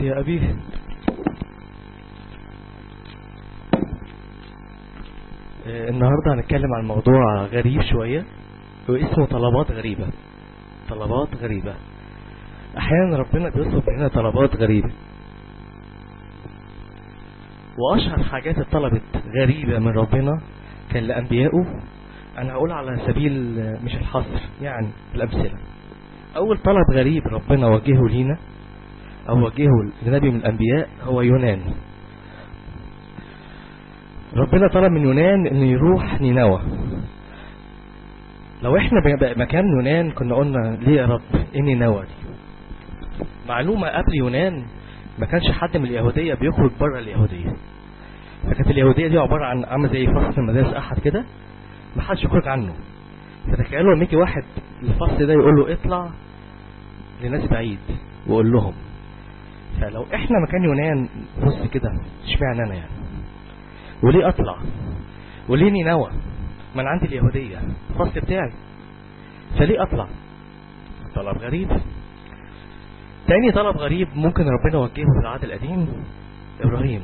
يا أبي. النهاردة هنتكلم عن موضوع غريب شوية واسمه طلبات غريبة. طلبات غريبة. أحيانا ربنا بيطلب مننا طلبات غريبة، وأشهر حاجات اتطلبت غريبة من ربنا كان لأنبيائه. أنا هقول على سبيل مش الحصر، يعني الأمثلة. أول طلب غريب ربنا وجهه لينا أو وجهه لنبي من الأنبياء هو يونان. ربنا طلب من يونان إنه يروح نينوى. لو احنا مكان يونان كنا قلنا ليه يا رب إيه نينوى دي؟ معلومة قبل يونان ما كانش حد من اليهودية بيخرج بره اليهودية، فكانت اليهودية دي عبارة عن عامل زي فصل المدارس أحد كده ما حدش يخرج عنه. فتخيلوا لما يجي واحد الفصل ده يقول له اطلع لناس بعيد وقول لهم. فلو احنا مكان يونان بص كده اشمعنى انا يعني؟ وليه اطلع؟ وليه نينوى؟ ما انا عندي اليهودية الفصل بتاعي، فليه اطلع؟ طلب غريب. تاني طلب غريب ممكن ربنا وجهه في العهد القديم ابراهيم.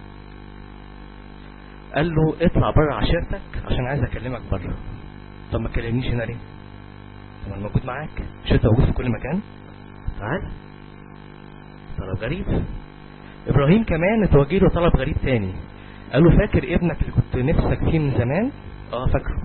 قال له اطلع بره عشيرتك عشان عايز اكلمك بره. طب ما تكلمنيش هنا ليه؟ طب انا موجود معاك، مش انت موجود في كل مكان؟ تعال. طلب غريب. ابراهيم كمان اتوجه له طلب غريب تاني. قال له فاكر ابنك اللي كنت نفسك فيه من زمان؟ فاكره.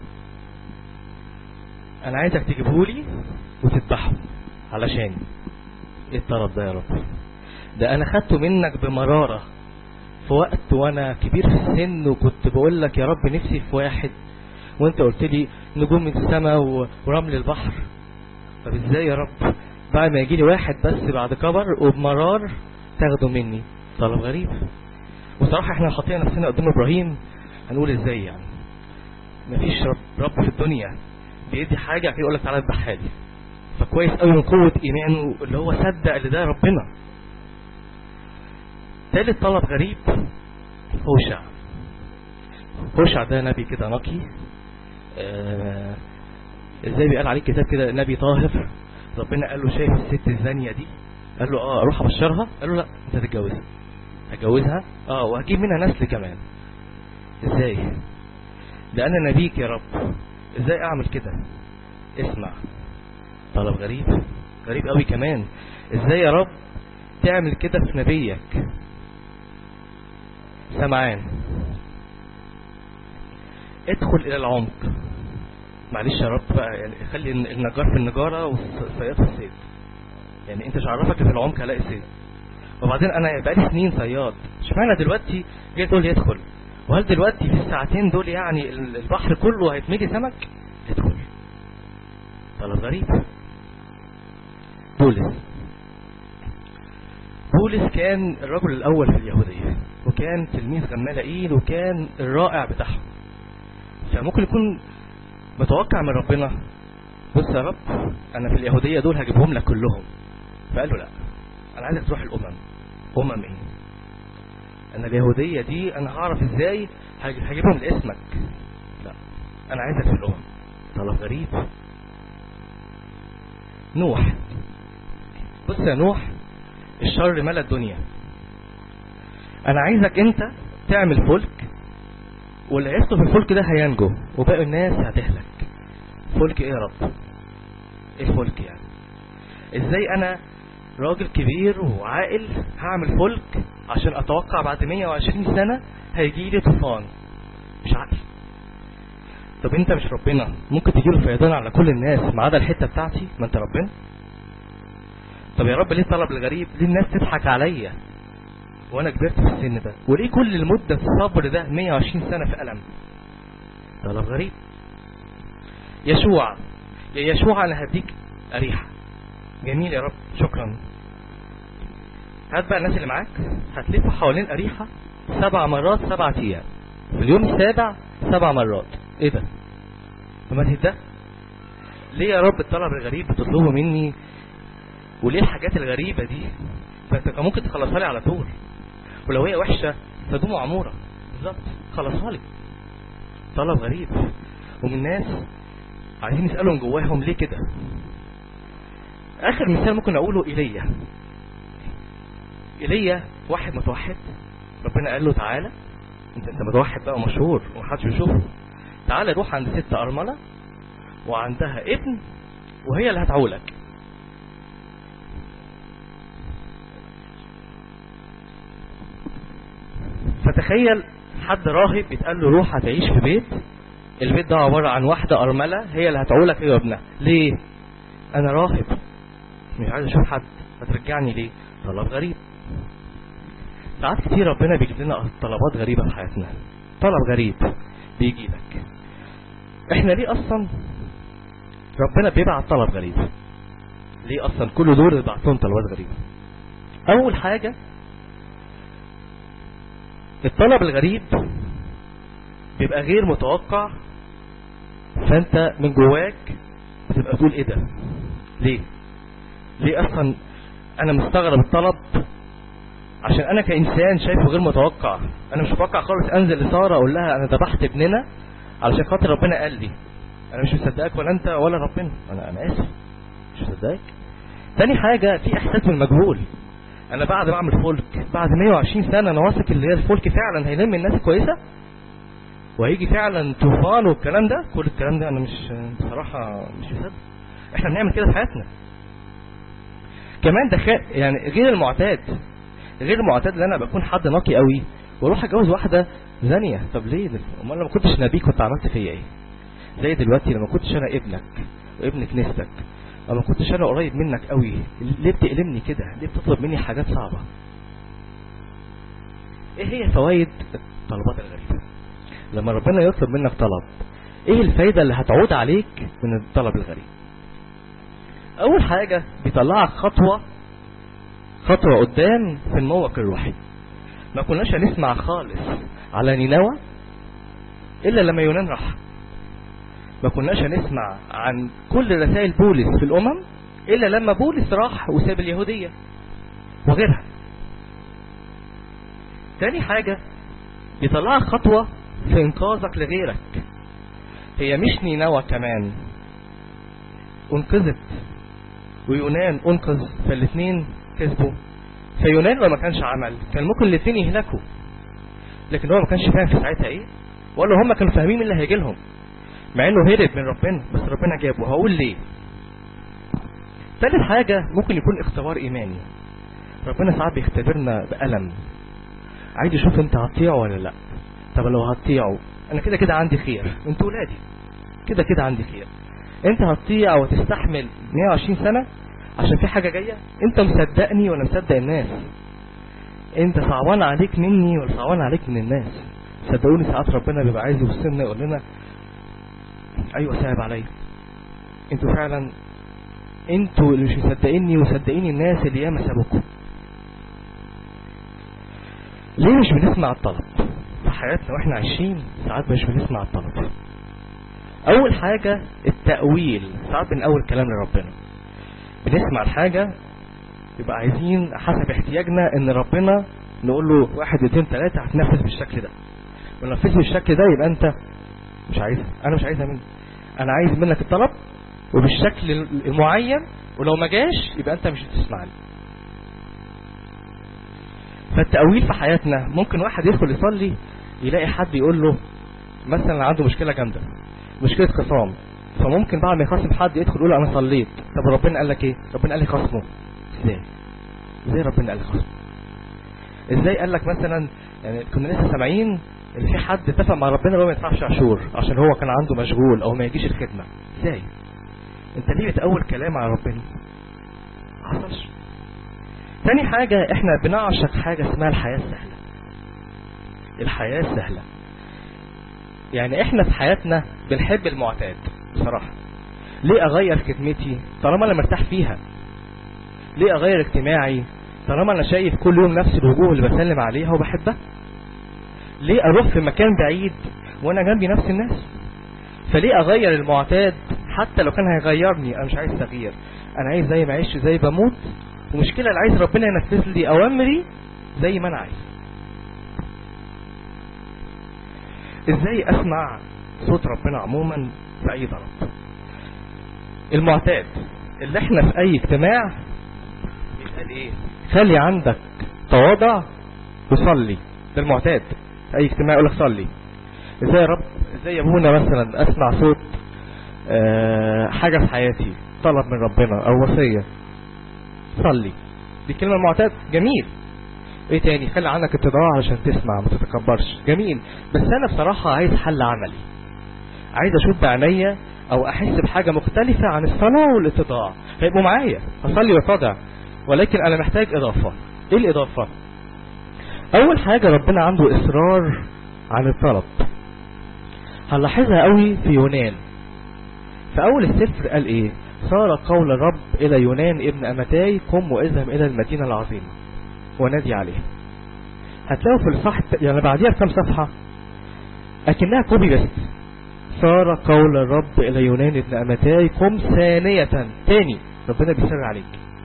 انا عايزك تجيبهولي وتذبحه علشان. ايه الطلب ده يا رب؟ ده انا خدته منك بمرارة في وقت وانا كبير في السن، وكنت بقول لك يا رب نفسي في واحد، وانت قلت لي نجوم من السماء ورمل البحر. طب ازاي يا رب بعد ما يجي لي واحد بس بعد كبر وبمرار تاخده مني؟ طلب غريب. وصراحة احنا حاطين نفسنا قدام ابراهيم هنقول ازاي يعني؟ مفيش رب في الدنيا بيدي حاجة يقول لك تعالى اذبحها لي. فكويس قوي من قوة ايمانه اللي هو صدق اللي ده ربنا. ثالث طلب غريب هوشع. هوشع ده نبي كده نقي، ازاي بيقال عليه كتاب كده نبي طاهر. ربنا قال له شايف الست الزانية دي؟ قال له اروح ابشرها. قال له لا انت تتجوزها. هتجوزها وهجيب منها نسل كمان. ازاي؟ ده انا نبيك يا رب، ازاي اعمل كده؟ اسمع. طلب غريب غريب قوي كمان. ازاي يا رب تعمل كده في نبيك؟ سمعان. ادخل الى العمق. معلش يا رب بقى، يعني خلي النجار في النجارة والصياد في الصيد. يعني انت مش عارفك في العمق هلاقي صيد. وبعدين انا بقالي سنين صياد، اشمعنى دلوقتي جاي تقول لي ادخل؟ وهل دلوقتي في الساعتين دول يعني البحر كله هيتملي سمك؟ ادخل. طلب غريب. بولس كان الرجل الاول في اليهودية، وكان تلميذ غمالائيل، وكان الرائع بتاعهم. فممكن يكون متوقع من ربنا بص يا رب انا في اليهودية دول هجيبهم لك كلهم. فقال له لا، انا عايزك تروح الامم. ايه؟ انا اليهودية دي انا هعرف ازاي هجيبهم لاسمك؟ لا انا عايزك في الامم. طلب غريب. نوح. بص يا نوح، الشر ملا الدنيا، انا عايزك انت تعمل فلك، واللي هيسقط في الفلك ده هينجو وباقي الناس هتهلك. فلك ايه يا رب؟ ايه الفلك يعني؟ ازاي انا راجل كبير وعاقل هعمل فلك عشان اتوقع بعد 120 سنة هيجي لي طوفان؟ مش عقل. طب انت مش ربنا ممكن تجيله فيضان على كل الناس ما عدا الحتة بتاعتي؟ ما انت ربنا. طب يا رب ليه الطلب الغريب؟ ليه الناس تضحك عليا وانا كبرت في السن ده؟ وليه كل المدة الصبر ده 120 سنة في ألم؟ طلب غريب. يشوع. يا يشوع انا هديك أريحة. جميل يا رب شكرا. هات بقى الناس اللي معاك هتلف حوالين أريحة 7 مرات 7 أيام، في اليوم السابع 7 مرات. ايه ده؟ وما تهدى؟ ليه يا رب الطلب الغريب بتطلبه مني؟ وليه الحاجات الغريبة دي؟ فانت ممكن تخلصها لي على طول، ولو هي وحشة فدوم عمورة بالظبط خلصها لي. طلب غريب. ومن الناس عايزين يسألوا من جواهم ليه كده. اخر مثال ممكن اقوله ايليا واحد متوحد، ربنا قال له تعالى انت متوحد بقى ومشهور ومحدش بيشوفه، تعالى روح عند ست ارمله وعندها ابن وهي اللي هتعولك. فتخيل حد راهب بيتقال له روح هتعيش في بيت، البيت ده عباره عن واحده ارمله هي اللي هتعولك هي وابنها. ليه؟ انا راهب مش عايز اشوف حد، هترجعني ليه؟ طلب غريب. ساعات كتير ربنا بيجيب لنا طلبات غريبه في حياتنا، طلب غريب بيجي لك. احنا ليه اصلا ربنا بيبعت طلب غريب؟ ليه اصلا كل دول يبعت لهم طلبات غريبه؟ اول حاجه الطلب الغريب بيبقى غير متوقع، فانت من جواك بتبقى تقول ايه ده؟ ليه اصلا انا مستغرب الطلب؟ عشان انا كانسان شايفه غير متوقع. انا مش متوقع خالص انزل لساره اقول لها انا ذبحت ابننا علشان خاطر ربنا قال لي. انا مش مصدقك ولا انت ولا ربنا، انا اسف مش مصدقك. تاني حاجه في احساس بالمجهول. انا بعد ما اعمل فولك بعد 120 سنه انا واثق اللي هي الفولك فعلا هيلم الناس كويسه وهيجي فعلا طوفان والكلام ده، كل الكلام ده انا مش بصراحه مش مصدق. احنا بنعمل كده في حياتنا. كمان ده يعني غير المعتاد ان انا بكون حد نقي قوي واروح اتجوز واحده زانيه. طب ليه؟ امال لما كنتش نبي كنت عملت فيا ايه؟ زي دلوقتي لما كنتش انا ابنك وابن كنيستك، لما كنتش انا قريب منك قوي، ليه بتقلمني كده؟ ليه بتطلب مني حاجات صعبه؟ ايه هي فوائد الطلبات الغريبه؟ لما ربنا يطلب منك طلب ايه الفايده اللي هتعود عليك من الطلب الغريب؟ اول حاجه بيطلعك خطوه قدام في الموقف الروحي. ما كناش هنسمع خالص على نينوى الا لما يونان راح. ما كناش هنسمع عن كل رسائل بولس في الامم الا لما بولس راح وساب اليهوديه وغيرها. تاني حاجه بيطلعك خطوه في انقاذك لغيرك. هي مش نينوى كمان انقذت ويونان انقذ، فالاثنين كسبوا. فيونان لو ما كانش عمل كان ممكن الاثنين يهلكوا، لكن هو ما كانش فاهم في ساعتها ايه، ولا هم كانوا فاهمين اللي هيجي لهم، مع انه هرب من ربنا بس ربنا جابه. هقول ليه؟ ثالث حاجه ممكن يكون اختبار ايماني. ربنا ساعات بيختبرنا بألم، عايز يشوف انت هتطيعه ولا لا. طب لو هتطيعه انا كده كده عندي خير، انتوا ولادي كده كده عندي خير. انت هتطيع وتستحمل 120 سنه عشان في حاجه جايه؟ انت مصدقني ولا مصدق الناس؟ انت صعبان عليك مني ولا صعبان عليك من الناس؟ صدقوني ساعات ربنا بيبقى عايز يوصلنا يقول لنا ايوه صعب عليا، انتوا فعلا انتوا اللي مش مصدقيني وصدقيني الناس اللي ياما سابوكم. ليه مش بنسمع الطلب في حياتنا واحنا عايشين؟ ساعات مش بنسمع الطلب. اول حاجه التأويل. ساعات بنقول كلام لربنا، بنسمع الحاجه يبقى عايزين حسب احتياجنا ان ربنا نقول له 1 2 3 هتنفذ بالشكل ده، وننفذه بالشكل ده يبقى انت مش عايزها. انا مش عايزها منك، انا عايز منك الطلب وبالشكل المعين، ولو ما جاش يبقى انت مش هتسمعني. فالتأويل في حياتنا ممكن واحد يدخل يصلي يلاقي حد يقول له مثلا عنده مشكله جامده، مشكله خصام، فممكن بعد ما يخاصم حد يدخل يقول له انا صليت. طب ربنا قال لك ايه؟ ربنا قال لي خصمه. ازاي ربنا قال لي خصمه؟ ازاي قال لك مثلا يعني كنا لسه سامعين ان في حد اتفق مع ربنا هو ما يدفعش عشور عشان هو كان عنده مشغول او ما يجيش الخدمه؟ ازاي انت ليه بتقول كلام على ربنا؟ ما حصلش. تاني حاجه احنا بنعشق حاجه اسمها الحياه السهله. الحياه السهله يعني احنا في حياتنا بنحب المعتاد بصراحه. ليه اغير خدمتي طالما انا مرتاح فيها؟ ليه اغير اجتماعي طالما انا شايف كل يوم نفس الوجوه اللي بسلم عليها وبحبها؟ ليه اروح في مكان بعيد وانا جنبي نفس الناس؟ فليه اغير المعتاد حتى لو كان هيغيرني؟ انا مش عايز تغيير، انا عايز زي ما اعيش زي بموت، ومشكله اللي عايز ربنا ينفذ لي اوامري زي ما انا عايز. ازاي اسمع صوت ربنا عموما في اي طلب؟ المعتاد اللي احنا في اي اجتماع يتقال ايه؟ خلي عندك تواضع وصلي. ده المعتاد في اي اجتماع يقول لك صلي. ازاي يا رب، ازاي يا ابونا مثلا اسمع صوت حاجة في حياتي، طلب من ربنا او وصية، صلي. دي كلمة معتاد، جميل. ايه تاني؟ خلي عنك اتضاع علشان تسمع، ما تتكبرش، جميل. بس انا بصراحة عايز حل عملي، عايز اشوف بعينيا او احس بحاجة مختلفة عن الصلاة والاتضاع. هيبقوا معايا هصلي واتضع، ولكن انا محتاج اضافة. ايه الاضافة؟ اول حاجة ربنا عنده اصرار عن الطلب. هنلاحظها قوي في يونان. في اول السفر قال ايه؟ صار قول الرب الى يونان ابن امتاي قم واذهب الى المدينة العظيمة ونادي عليه. هتلاقوا في الصح يعني بعديها بكم صفحة اكنها كوبي بس. صار قول الرب الى يونان ابن امتاي قم ثانية. تاني ربنا بيسر عليك.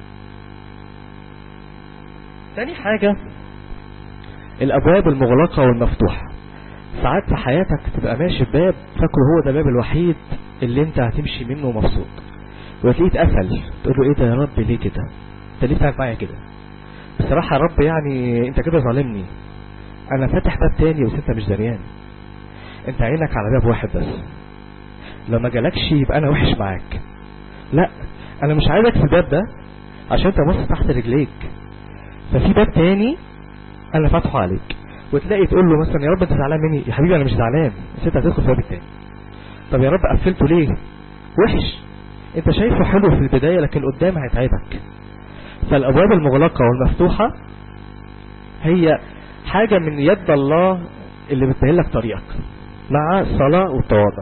تاني حاجة الابواب المغلقة والمفتوحة. ساعات في حياتك تبقى ماشي بباب فاكره هو ده الباب الوحيد اللي انت هتمشي منه مبسوط، وتلاقيه اتقفل. تقول له ايه ده يا رب، ليه كده؟ انت ليه بتعمل معايا كده؟ بصراحة يا رب يعني انت كده ظالمني، انا فاتح باب تاني بس انت مش دريان. انت عينك على باب واحد بس، لو ما جالكش يبقى انا وحش معاك. لا، انا مش عايزك في الباب ده عشان انت بص تحت رجليك، ففي باب تاني انا فاتحه عليك. وتلاقي تقول له مثلا يا رب انت زعلان مني؟ يا حبيبي انا مش زعلان، بس انت هتدخل في الباب التاني. طب يا رب قفلته ليه؟ وحش، انت شايفه حلو في البداية لكن قدام هيتعبك. فالابواب المغلقة والمفتوحة هي حاجة من يد الله اللي بتبين لك طريقك مع الصلاة والتواضع،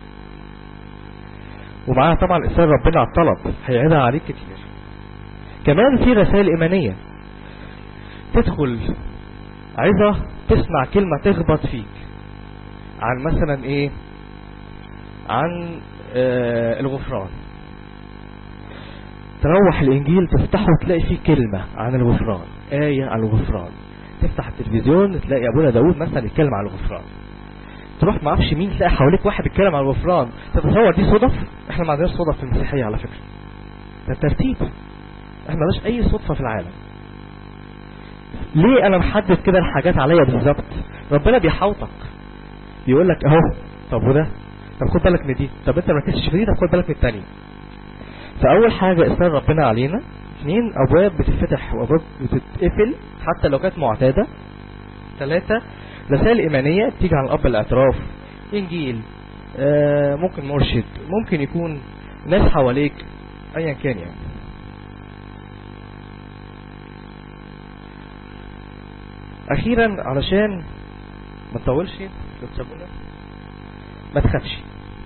ومعها طبعا إصرار ربنا على الطلب هيعيدها عليك كتير. كمان في رسائل إيمانية، تدخل عايزة تسمع كلمة تخبط فيك عن مثلا ايه، عن الغفران. تروح الانجيل تفتحه تلاقي فيه كلمة عن الغفران، آية عن الغفران. تفتح التلفزيون تلاقي ابونا داود مثلا يتكلم عن الغفران. تروح ما اعرفش مين تلاقي حواليك واحد بيتكلم عن الغفران. تتصور دي صدف؟ احنا ما عندناش صدف في المسيحية على فكرة، ده ترتيب. احنا ما عندناش اي صدفة في العالم. ليه انا محدد كده الحاجات عليا بالظبط؟ ربنا بيحوطك يقول لك اهو، طب وده، طب خد بالك من دي، طب انت ما ركزتش في دي، طب خد بالك من الثانيه. فاول حاجه اصرار ربنا علينا. 2 ابواب بتتفتح وابواب بتتقفل حتى لو كانت معتاده. 3 رسائل ايمانيه بتيجي عن الاب الاعتراف، انجيل، ممكن مرشد، ممكن يكون ناس حواليك، ايا كان يعني. اخيرا علشان ما نطولش ما تخافش.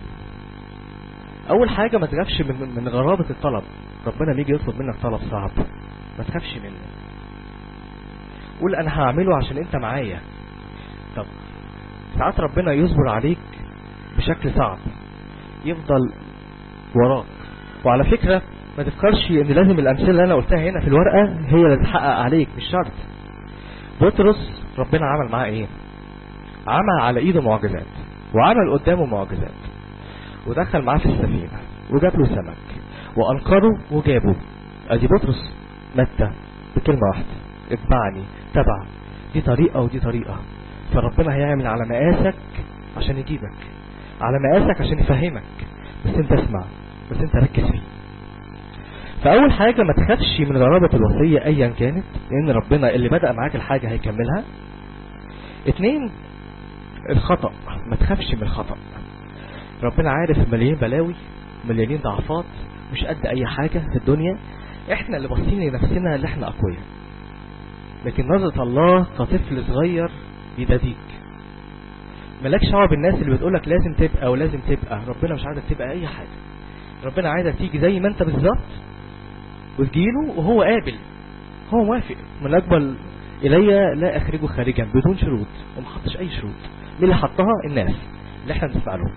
اول حاجة ما تخافش من غرابة الطلب. ربنا بيجي يطلب منك طلب صعب ما تخافش منه، قول انا هعمله عشان انت معايا. طب ساعات ربنا يصبر عليك بشكل صعب، يفضل وراك. وعلى فكرة ما تفكرش ان لازم الامثلة اللي انا قلتها هنا في الورقة هي اللي تحقق عليك، مش شرط. بطرس ربنا عمل معاه ايه؟ عمل على ايده معجزات، وعمل قدامه معجزات، ودخل معاه في السفينة وجاب له سمك وانقره وجابه. ادي بطرس متى بكلمة واحدة، اتبعني، تبع. دي طريقة ودي طريقة. فربنا هيعمل على مقاسك عشان يجيبك، على مقاسك عشان يفهمك، بس انت اسمع، بس انت ركز فيه. فاول حاجة ما تخافش من غرابة الوصية ايا كانت، لان ربنا اللي بدأ معاك الحاجة هيكملها. 2 الخطأ، ما تخافش من الخطأ. ربنا عارف مليان بلاوي، مليانين ضعفات، مش قد اي حاجة في الدنيا. احنا اللي باصين لنفسنا اللي احنا اقوياء، لكن نظرة الله كطفل صغير بيداديك. مالكش دعوه بالناس اللي بتقولك لازم تبقى ولازم تبقى. ربنا مش عايزك تبقى اي حاجة، ربنا عايزك تيجي زي ما انت بالظبط وتجيله وهو قابل، هو موافق. من اقبل الي لا اخرجه خارجا بدون شروط، وما حطش اي شروط. مين اللي حطها؟ الناس اللي احنا بنسمع لهم.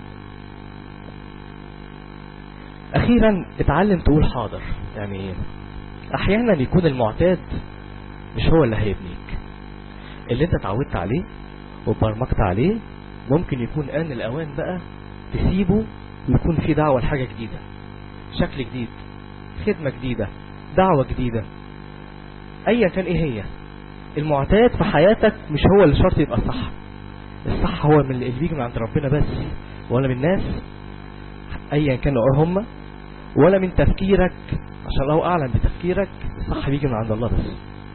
اخيرا اتعلم تقول حاضر. يعني احيانا يكون المعتاد مش هو اللي هيبنيك، اللي انت اتعودت عليه وبرمجت عليه ممكن يكون آن الاوان بقى تسيبه ويكون في دعوة لحاجة جديدة، شكل جديد، خدمة جديدة، دعوة جديدة، ايا كان ايه هي. المعتاد في حياتك مش هو اللي شرط يبقى صح. الصح هو من اللي بيجي من عند ربنا بس، ولا من الناس ايا كانوا هم، ولا من تفكيرك، عشان الله اعلم بتفكيرك. الصح بيجي من عند الله بس.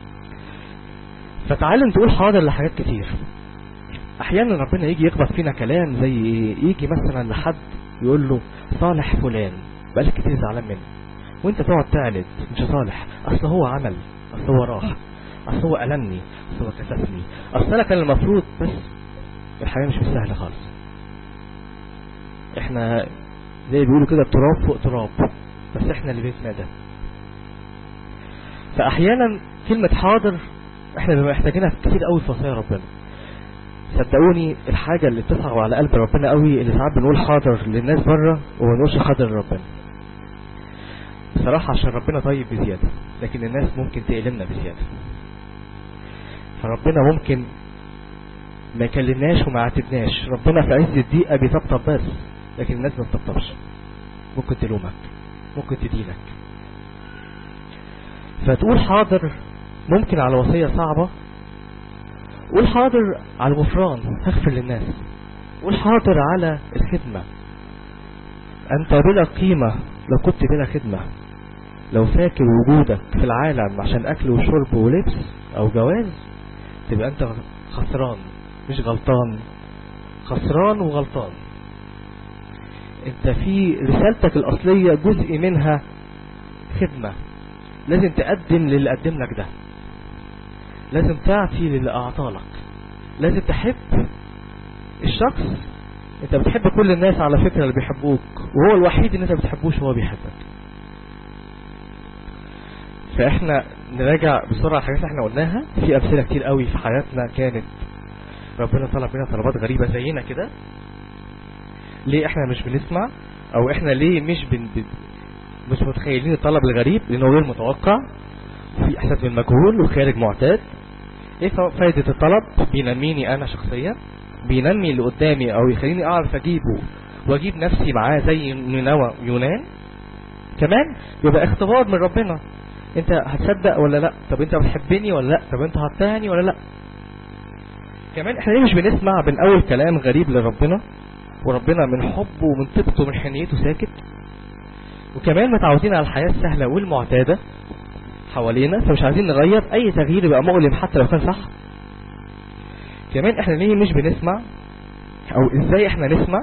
فتعلم تقول حاضر لحاجات كتير. احيانا ربنا يجي يخبط فينا كلام، زي يجي مثلا لحد يقول له صالح فلان بقالك كتير زعلان منه، وانت تقعد تعند مش صالح، اصل هو عمل، اصل هو راح، اصل هو ألمني، اصل هو كسفني، اصل انا كان المفروض. بس الحياة مش سهلة خالص. احنا زي بيقولوا كده تراب فوق تراب، بس احنا اللي بيتنا ده. فاحيانا كلمة حاضر احنا بنبقى محتاجينها كتير قوي في وصايا ربنا. صدقوني الحاجة اللي بتصعب على قلب ربنا قوي اللي ساعات بنقول حاضر للناس بره وما نقولش حاضر لربنا. بصراحة عشان ربنا طيب بزيادة، لكن الناس ممكن تقلمنا بزيادة. فربنا ممكن ما يكلمناش وما يعاتبناش. ربنا في عز الضيقة بيطبطب بس، لكن الناس ما بتطبطبش. ممكن تلومك، ممكن تدينك. فتقول حاضر ممكن على وصية صعبة. قول حاضر على الغفران، هغفر للناس. قول حاضر على الخدمة. أنت بلا قيمة لو كنت بلا خدمة. لو فاكر وجودك في العالم عشان أكل وشرب ولبس أو جواز، تبقى أنت خسران مش غلطان. خسران وغلطان. أنت في رسالتك الأصلية جزء منها خدمة. لازم تقدم للي قدم لك ده، لازم تعطي للي أعطالك، لازم تحب الشخص. انت بتحب كل الناس على فكرة اللي بيحبوك، وهو الوحيد اللي انت بتحبوش وهو بيحبك. فاحنا نراجع بسرعة الحاجات اللي احنا قلناها. في امثلة كتير قوي في حياتنا كانت ربنا طلب منها طلبات غريبة زينا كده. ليه احنا مش بنسمع، او احنا ليه مش متخيلين الطلب الغريب؟ لانه غير متوقع، في احساس بالمجهول وخارج معتاد. ايه فايدة الطلب؟ بينميني انا شخصيا، بينمي اللي قدامي، او يخليني اعرف اجيبه واجيب نفسي معاه زي نينوى يونان. كمان يبقى اختبار من ربنا، انت هتصدق ولا لا؟ طب انت بتحبني ولا لا؟ طب انت هتطيعني ولا لا؟ كمان احنا ليه مش بنسمع بنقول كلام غريب لربنا، وربنا من حبه ومن طيبته ومن حنيته ساكت؟ وكمان متعودين على الحياة السهلة والمعتادة حوالينا، فمش عايزين نغير. اي تغيير يبقى مؤلم حتى لو كان صح. كمان احنا ليه مش بنسمع، او ازاي احنا نسمع؟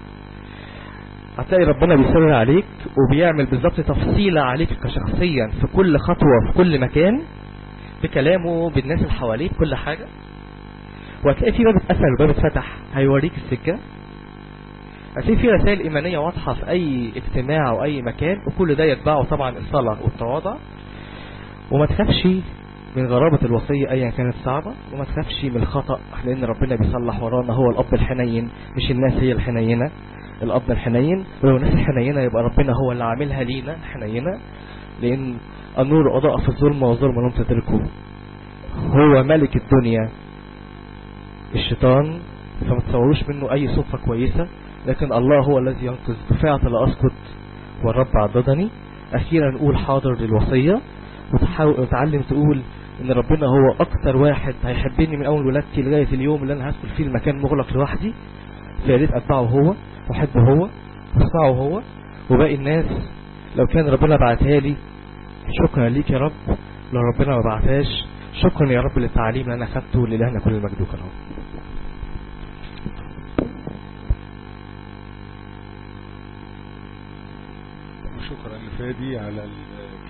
هتلاقي ربنا بيسرر عليك وبيعمل بالظبط تفصيلة عليك كشخصيا في كل خطوة في كل مكان، بكلامه، بالناس اللي حواليك، كل حاجة. وهتلاقي في باب اتقفل وباب اتفتح هيوريك السكة. هتلاقي في رسائل إيمانية واضحة في أي اجتماع أو أي مكان، وكل ده يتبعه طبعا الصلاة والتواضع. وما تخافش من غرابة الوصية أيا كانت صعبة، وما تخافش من الخطأ، لأن ربنا بيصلح ورانا. هو الأب الحنين، مش الناس هي الحنينة. الأب الحنين، ولو الناس الحنينة يبقى ربنا هو اللي عاملها لينا حنينة، لأن النور أضاء في الظلمة والظلمة لم تدركه. هو ملك الدنيا الشيطان، فما تصوروش منه أي صفة كويسة، لكن الله هو الذي ينقذ. دفعت لا أسقط والرب عضدني. أخيرا نقول حاضر للوصية، وتعلم تقول ان ربنا هو اكتر واحد هيحبني من اول ولادتي لغاية اليوم اللي انا هدخل فيه المكان مغلق لوحدي. فيا ريت اتبعه هو واحبه هو واسمعه هو. وباقي الناس لو كان ربنا بعتها لي شكرا ليك يا رب، لو ربنا ما بعتهاش شكرا يا رب للتعليم اللي انا خدته. لإلهنا كل المجد والكرامة. شكرا لفادي على